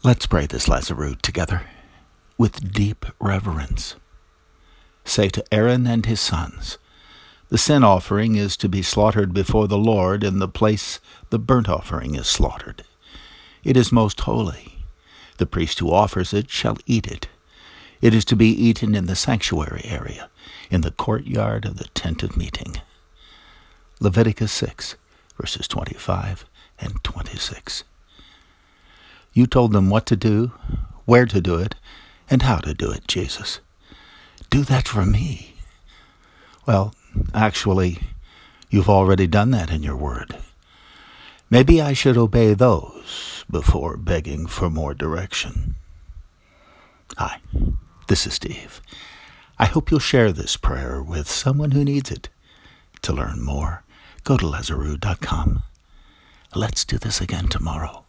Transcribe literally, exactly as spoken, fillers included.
Let's pray this Lazarus together with deep reverence. Say to Aaron and his sons, the sin offering is to be slaughtered before the Lord in the place the burnt offering is slaughtered. It is most holy. The priest who offers it shall eat it. It is to be eaten in the sanctuary area, in the courtyard of the tent of meeting. Leviticus six, verses twenty-five and twenty-six. You told them what to do, where to do it, and how to do it, Jesus. Do that for me. Well, actually, you've already done that in your word. Maybe I should obey those before begging for more direction. Hi, this is Steve. I hope you'll share this prayer with someone who needs it. To learn more, go to Lazarus dot com. Let's do this again tomorrow.